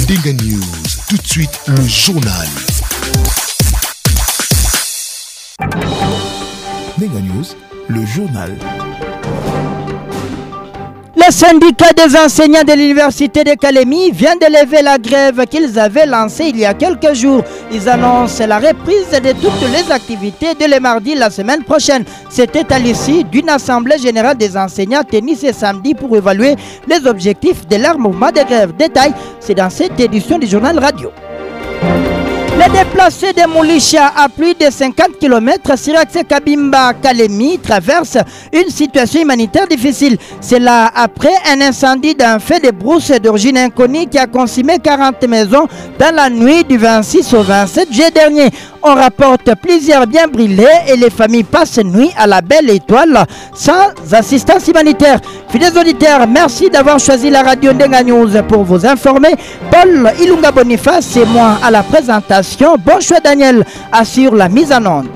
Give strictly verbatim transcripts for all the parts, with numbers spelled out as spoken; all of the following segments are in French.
Ndenga News, tout de suite le journal. Ndenga News, le journal. Le syndicat des enseignants de l'université de Kalemi vient de lever la grève qu'ils avaient lancée il y a quelques jours. Ils annoncent la reprise de toutes les activités dès le mardi la semaine prochaine. C'était à l'issue d'une assemblée générale des enseignants tenue ce samedi pour évaluer les objectifs de leur mouvement de grève. Détail, c'est dans cette édition du journal radio. Les déplacés de Moulicha à plus de cinquante kilomètres sur l'axe Kabimba-Kalemi traversent une situation humanitaire difficile. C'est là après un incendie d'un feu de brousse d'origine inconnue qui a consumé quarante maisons dans la nuit du vingt-six au vingt-sept juillet dernier. On rapporte plusieurs biens brûlés et les familles passent nuit à la belle étoile sans assistance humanitaire. Fidèles auditeurs, merci d'avoir choisi la radio Ndenga News pour vous informer. Paul Ilunga Boniface et moi à la présentation. Bon choix Daniel assure la mise en onde.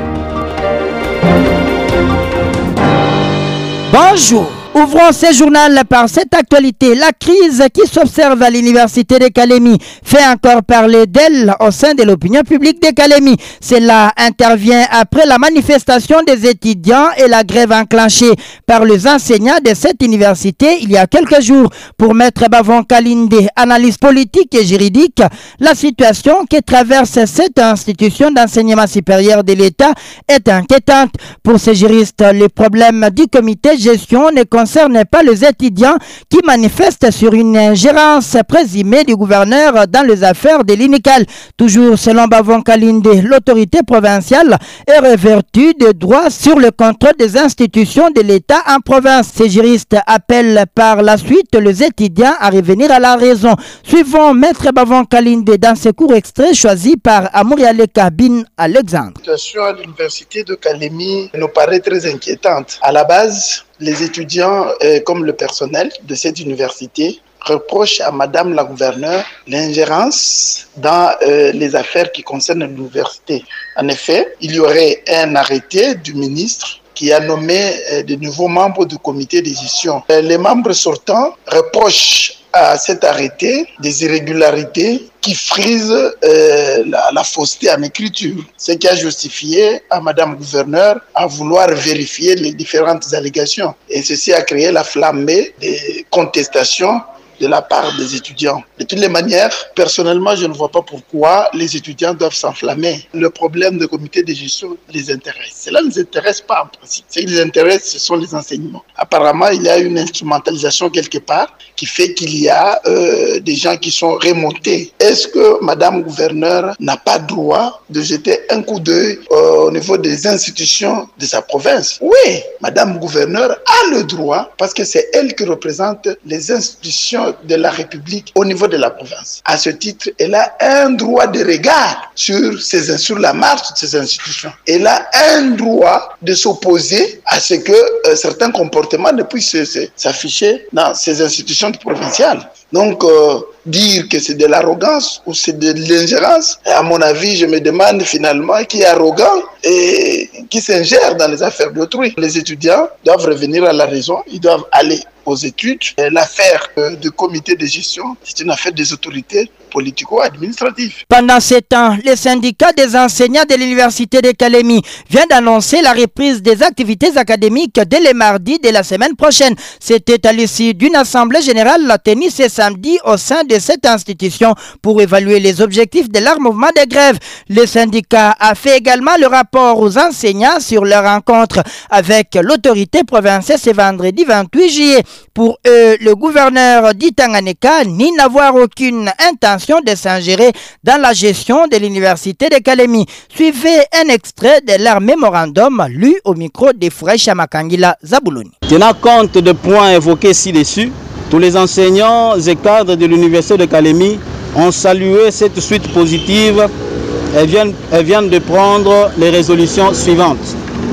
Bonjour. Ouvrons ce journal par cette actualité. La crise qui s'observe à l'université de Kalemi fait encore parler d'elle au sein de l'opinion publique de Kalemi. Cela intervient après la manifestation des étudiants et la grève enclenchée par les enseignants de cette université il y a quelques jours. Pour Maître Bavon Kalinde, analyse politique et juridique, la situation que traverse cette institution d'enseignement supérieur de l'État est inquiétante. Pour ces juristes, les problèmes du comité de gestion ne concerne pas les étudiants qui manifestent sur une ingérence présumée du gouverneur dans les affaires de l'Unical. Toujours selon Bavon Kalinde, l'autorité provinciale est revêtue de droits sur le contrôle des institutions de l'État en province. Ces juristes appellent par la suite les étudiants à revenir à la raison. Suivons Maître Bavon Kalinde dans ce court extrait choisi par Amouriale Kabine Alexandre. La situation à l'université de Kalemi nous paraît très inquiétante. À la base, les étudiants euh, comme le personnel de cette université reprochent à Madame la gouverneure l'ingérence dans euh, les affaires qui concernent l'université. En effet, il y aurait un arrêté du ministre qui a nommé euh, de nouveaux membres du comité de gestion. Euh, les membres sortants reprochent à cet arrêté des irrégularités qui frisent euh, la, la fausseté en écriture, ce qui a justifié à Madame Gouverneur à vouloir vérifier les différentes allégations. Et ceci a créé la flambée des contestations de la part des étudiants. De toutes les manières, personnellement, je ne vois pas pourquoi les étudiants doivent s'enflammer. Le problème du comité de gestion les intéresse. Cela ne les intéresse pas en principe. Ce qui les intéresse, ce sont les enseignements. Apparemment, il y a une instrumentalisation quelque part qui fait qu'il y a euh, des gens qui sont remontés. Est-ce que Madame Gouverneur n'a pas droit de jeter un coup d'œil euh, au niveau des institutions de sa province? Oui, Madame Gouverneur a le droit parce que c'est elle qui représente les institutions de la République au niveau de la province. À ce titre, elle a un droit de regard sur, ces, sur la marche de ces institutions. Elle a un droit de s'opposer à ce que euh, certains comportements ne puissent s'afficher dans ces institutions provinciales. Donc, euh, dire que c'est de l'arrogance ou c'est de l'ingérence, à mon avis, je me demande finalement qui est arrogant et qui s'ingère dans les affaires d'autrui. Les étudiants doivent revenir à la raison, ils doivent aller aux études. L'affaire du comité de gestion, c'est une affaire des autorités politico-administratives. Pendant ce temps, le syndicat des enseignants de l'université de Kalemi vient d'annoncer la reprise des activités académiques dès le mardi de la semaine prochaine. C'était à l'issue d'une assemblée générale tenue ce samedi au sein de cette institution pour évaluer les objectifs de leur mouvement de grève. Le syndicat a fait également le rapport aux enseignants sur leur rencontre avec l'autorité provinciale ce vendredi vingt-huit juillet. Pour eux, le gouverneur d'Itanganeka n'y n'avoir aucune intention de s'ingérer dans la gestion de l'université de Kalemi. Suivez un extrait de leur mémorandum lu au micro de Fourecha Makangila Zaboulouni. Tenant compte des points évoqués ci-dessus, tous les enseignants et cadres de l'université de Kalemi ont salué cette suite positive et viennent, et viennent de prendre les résolutions suivantes.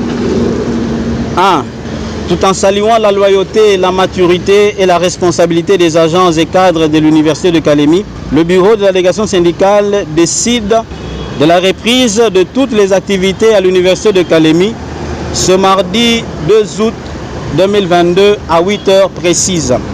un. Tout en saluant la loyauté, la maturité et la responsabilité des agents et cadres de l'université de Kalemi, le bureau de la délégation syndicale décide de la reprise de toutes les activités à l'université de Kalemi ce mardi deux août deux mille vingt-deux à huit heures précises.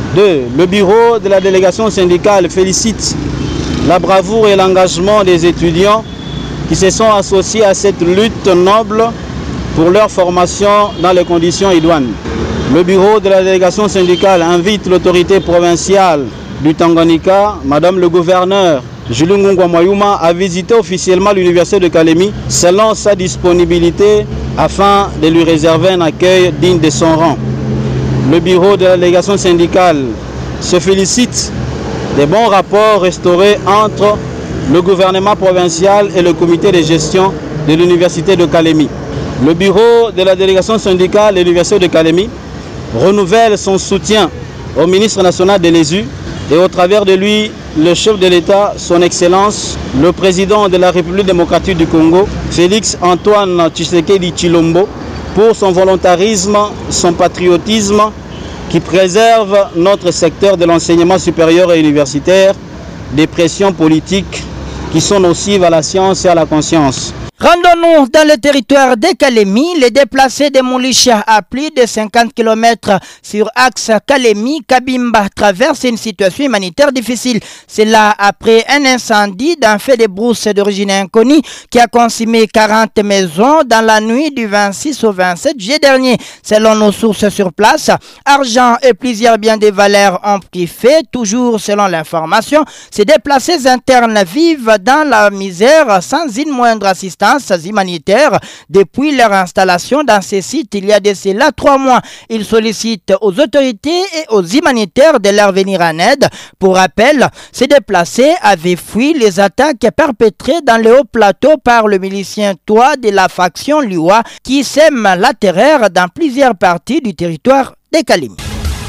Deux, le bureau de la délégation syndicale félicite la bravoure et l'engagement des étudiants qui se sont associés à cette lutte noble pour leur formation dans les conditions idoines. Le bureau de la délégation syndicale invite l'autorité provinciale du Tanganyika, Madame le gouverneur Julie Ngungwa Mwayuma, à visiter officiellement l'université de Kalemi selon sa disponibilité afin de lui réserver un accueil digne de son rang. Le bureau de la délégation syndicale se félicite des bons rapports restaurés entre le gouvernement provincial et le comité de gestion de l'université de Kalemi. Le bureau de la délégation syndicale de l'université de Kalemi renouvelle son soutien au ministre national de l'E S U et au travers de lui, le chef de l'État, son Excellence, le président de la République démocratique du Congo, Félix Antoine Tshisekedi Tshilombo, pour son volontarisme, son patriotisme qui préserve notre secteur de l'enseignement supérieur et universitaire des pressions politiques qui sont nocives à la science et à la conscience. Rendons-nous dans le territoire de Kalemi. Les déplacés de Moulicha à plus de cinquante kilomètres sur axe Kalemi-Kabimba traversent une situation humanitaire difficile. C'est là après un incendie d'un feu de brousse d'origine inconnue qui a consumé quarante maisons dans la nuit du vingt-six au vingt-sept juillet dernier. Selon nos sources sur place, argent et plusieurs biens de valeur ont pris feu. Toujours selon l'information, ces déplacés internes vivent dans la misère sans une moindre assistance humanitaire depuis leur installation dans ces sites il y a de cela trois mois. Ils sollicitent aux autorités et aux humanitaires de leur venir en aide. Pour rappel, ces déplacés avaient fui les attaques perpétrées dans le haut plateau par le milicien Toa de la faction Liwa qui sème la terreur dans plusieurs parties du territoire de Kalemi.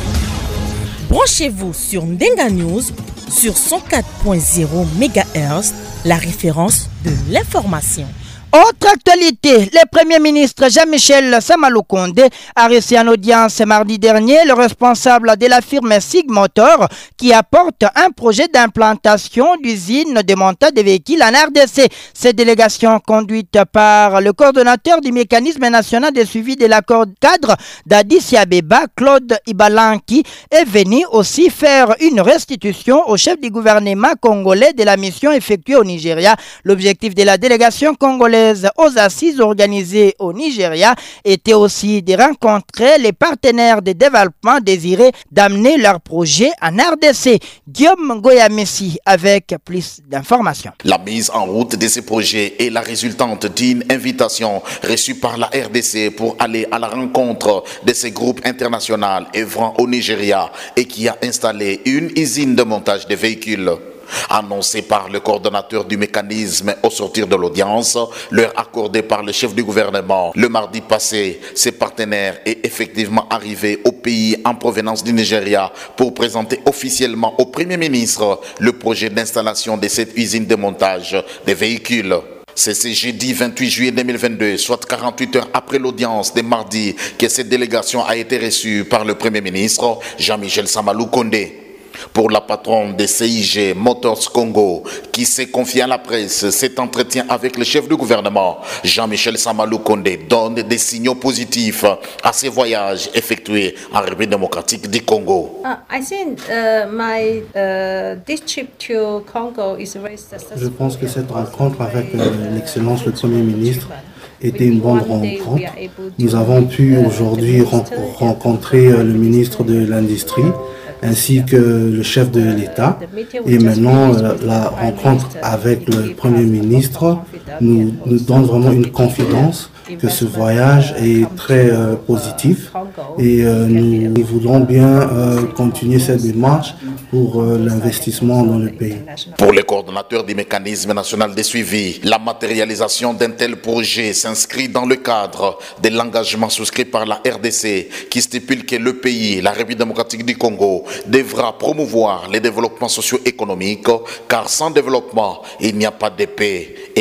Branchez-vous sur Ndenga News sur cent quatre point zéro mégahertz, la référence de l'information. Autre actualité, le Premier ministre Jean-Michel Samaloukonde a reçu en audience mardi dernier le responsable de la firme Sigmotor qui apporte un projet d'implantation d'usine de montage de véhicules en R D C. Cette délégation conduite par le coordonnateur du mécanisme national de suivi de l'accord cadre d'Addis Abeba, Claude Ibalanki, est venue aussi faire une restitution au chef du gouvernement congolais de la mission effectuée au Nigeria. L'objectif de la délégation congolaise aux assises organisées au Nigeria était aussi de rencontrer les partenaires de développement désirés d'amener leur projet en R D C. Guillaume Goyamessi avec plus d'informations. La mise en route de ces projets est la résultante d'une invitation reçue par la R D C pour aller à la rencontre de ces groupes internationaux œuvrant au Nigeria et qui a installé une usine de montage de véhicules. Annoncé par le coordonnateur du mécanisme au sortir de l'audience, l'heure accordée par le chef du gouvernement. Le mardi passé, ses partenaires est effectivement arrivé au pays en provenance du Nigeria pour présenter officiellement au Premier ministre le projet d'installation de cette usine de montage des véhicules. C'est ce jeudi vingt-huit juillet deux mille vingt-deux, soit quarante-huit heures après l'audience de mardi, que cette délégation a été reçue par le Premier ministre Jean-Michel Samaloukonde. Pour la patronne de C I G Motors Congo, qui s'est confiée à la presse, cet entretien avec le chef du gouvernement, Jean-Michel Samaloukonde, donne des signaux positifs à ces voyages effectués en République démocratique du Congo. Uh, I think, uh, my, uh, this trip to Congo is very successful. Je pense que cette rencontre avec euh, l'excellence le Premier ministre était une bonne rencontre. Nous avons pu aujourd'hui rencontrer euh, le ministre de l'Industrie ainsi que le chef de l'État. Et maintenant, la rencontre avec le Premier ministre nous, nous donne vraiment une confidence que ce voyage est très euh, positif et euh, nous, nous voulons bien euh, continuer cette démarche pour euh, l'investissement dans le pays. Pour le coordonnateur du mécanisme national de suivi, la matérialisation d'un tel projet s'inscrit dans le cadre de l'engagement souscrit par la R D C qui stipule que le pays, la République démocratique du Congo, devra promouvoir les développements socio-économiques car sans développement, il n'y a pas de paix et vice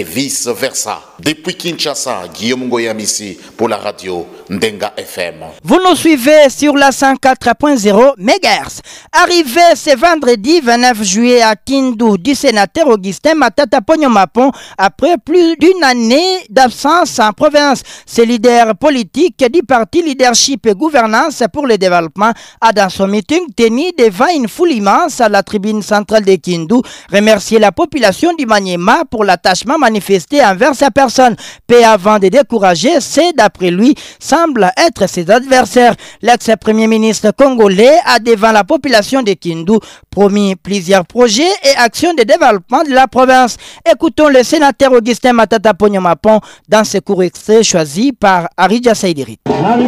vice-versa. Depuis Kinshasa, Guillaume Ngoyamissi pour la radio Ndenga F M. Vous nous suivez sur la cent quatre point zéro mégahertz. Arrivé ce vendredi vingt-neuf juillet à Kindu du sénateur Augustin Matata Pogno-Mapon après plus d'une année d'absence en province. Ce leader politique du parti Leadership et Gouvernance pour le Développement a dans son meeting tenu devant une foule immense à la tribune centrale de Kindu remercié la population du Maniema pour l'attachement manifesté envers sa personne. Peu avant de décourager, c'est d'après lui semble être ses adversaires. L'ex-premier ministre congolais a devant la population de Kindu promis plusieurs projets et actions de développement de la province. Écoutons le sénateur Augustin Matata Pogno-Mapon dans ce court extrait choisi par Aridja Saïdirit.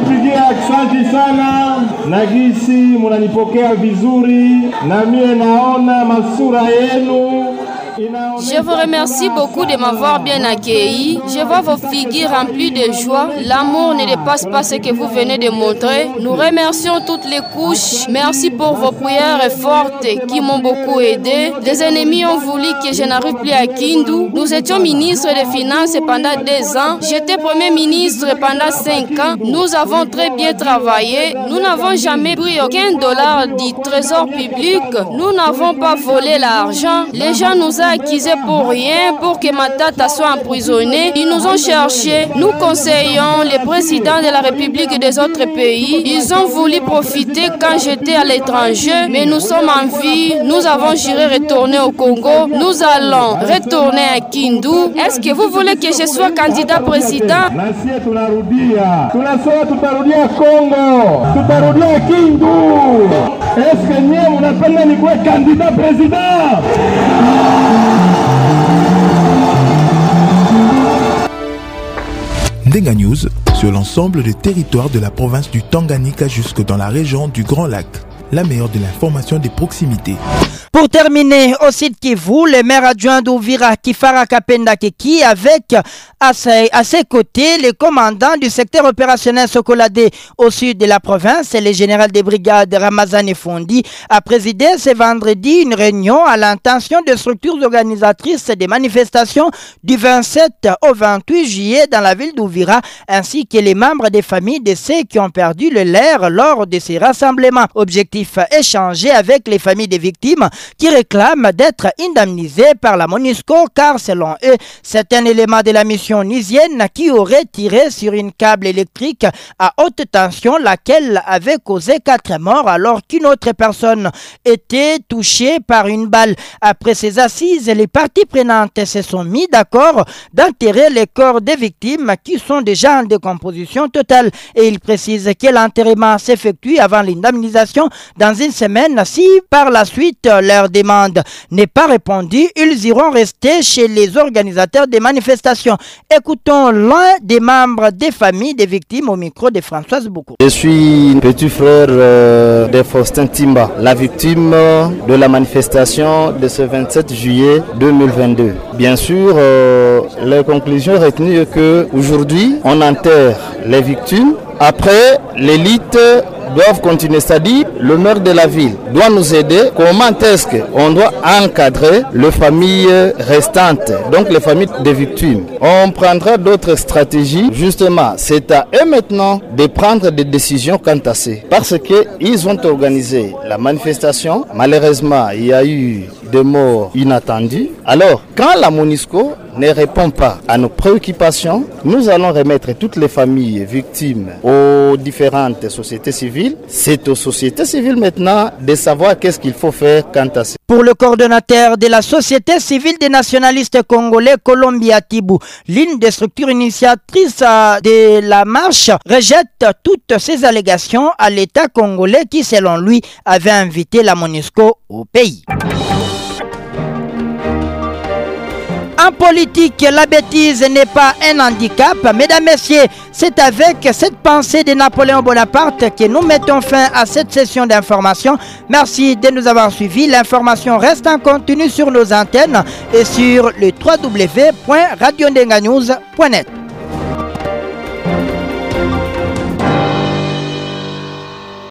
Je vous remercie beaucoup de m'avoir bien accueilli. Je vois vos figures remplies de joie. L'amour ne dépasse pas ce que vous venez de montrer. Nous remercions toutes les couches. Merci pour vos prières fortes qui m'ont beaucoup aidé. Les ennemis ont voulu que je n'arrive plus à Kindu. Nous étions ministres des Finances pendant deux ans. J'étais Premier ministre pendant cinq ans. Nous avons très bien travaillé. Nous n'avons jamais pris aucun dollar du trésor public. Nous n'avons pas volé l'argent. Les gens nous ont accusés pour rien, pour que Matata soit emprisonné. Ils nous ont cherchés. Nous conseillons les présidents de la République et des autres pays. Ils ont voulu profiter quand j'étais à l'étranger, mais nous sommes en vie. Nous avons juré retourner au Congo. Nous allons retourner à Kindu. Est-ce que vous voulez que je sois candidat président? Est-ce que nous appelons candidat président? Ndenga News sur l'ensemble des territoires de la province du Tanganyika jusque dans la région du Grand Lac. La meilleure de l'information des proximités. Pour terminer, au site Kivu, le maire adjoint d'Ouvira, Kifara Kapenda Keki, avec à ses, à ses côtés le commandant du secteur opérationnel Sokoladé au sud de la province et le général des brigades Ramazani Fondi, a présidé ce vendredi une réunion à l'intention des structures organisatrices des manifestations du vingt-sept au vingt-huit juillet dans la ville d'Ouvira, ainsi que les membres des familles de ceux qui ont perdu le leur lors de ces rassemblements. Objectif échanger avec les familles des victimes qui réclament d'être indemnisés par la MONUSCO car selon eux, c'est un élément de la mission nisienne qui aurait tiré sur une câble électrique à haute tension laquelle avait causé quatre morts alors qu'une autre personne était touchée par une balle. Après ces assises, les parties prenantes se sont mis d'accord d'enterrer les corps des victimes qui sont déjà en décomposition totale et il précise que l'enterrement s'effectue avant l'indemnisation dans une semaine. Si par la suite leur demande n'est pas répondue, ils iront rester chez les organisateurs des manifestations. Écoutons l'un des membres des familles des victimes au micro de Françoise Boukou. Je suis petit frère euh, de Faustin Timba, la victime de la manifestation de ce vingt-sept juillet deux mille vingt-deux. Bien sûr, euh, les conclusions retenues est qu'aujourd'hui, on enterre les victimes. Après, l'élite doivent continuer, c'est-à-dire le maire de la ville doit nous aider. Comment est-ce qu'on doit encadrer les familles restantes, donc les familles des victimes? On prendra d'autres stratégies, justement, c'est à eux maintenant de prendre des décisions quant à ça. Parce qu'ils ont organisé la manifestation, malheureusement, il y a eu des morts inattendus. Alors, quand la MONUSCO ne répond pas à nos préoccupations, nous allons remettre toutes les familles victimes aux différentes sociétés civiles. C'est aux sociétés civiles maintenant de savoir qu'est-ce qu'il faut faire quant à ça. Pour le coordonnateur de la société civile des nationalistes congolais, Colombia Tibou, l'une des structures initiatrices de la marche rejette toutes ces allégations à l'État congolais qui, selon lui, avait invité la MONUSCO au pays. En politique, la bêtise n'est pas un handicap. Mesdames, Messieurs, c'est avec cette pensée de Napoléon Bonaparte que nous mettons fin à cette session d'information. Merci de nous avoir suivis. L'information reste en continu sur nos antennes et sur le w w w point radio ndenga news point net.